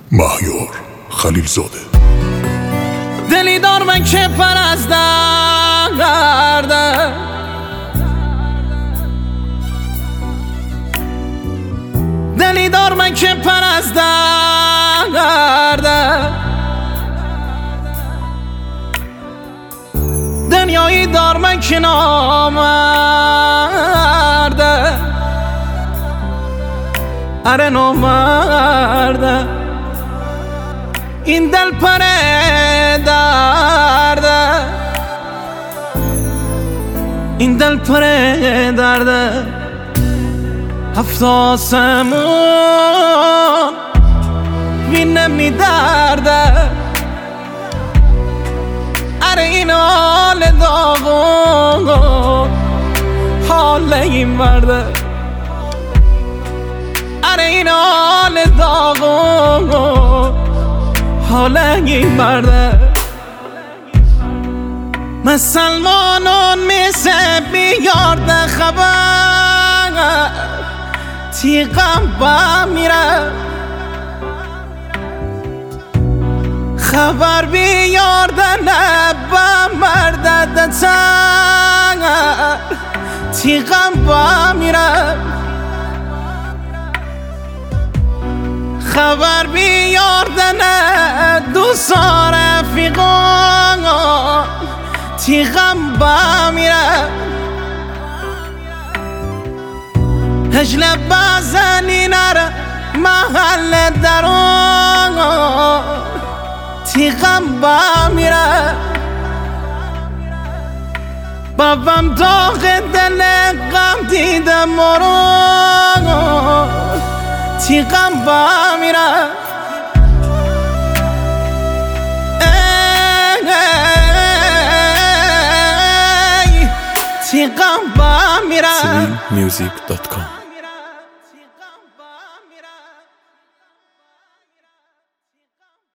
مهیار خلیلزاده. دلی دار من که پر از درده، دلی دار من که پر از درده، دنیایی دار من که نامرده، اره نامرده. این دل پر درده، این دل پر درده. هفت آسمون وینه می درده، اره این حال داغون حال این مرده، اره این حال داغون حال این مرده. مسلمانون میسه بیارده خبر، تیغم با میره خبر بیارده نبا مرده دتر، تیغم با میره خبر بیارده نه دوستا رفیقان، تیغم با میره هجل بزنی نره محل درون، تیغم با میره. بابم داغ دل غم دیده مرون، تیغم با میره. تیغم با میره. Music.com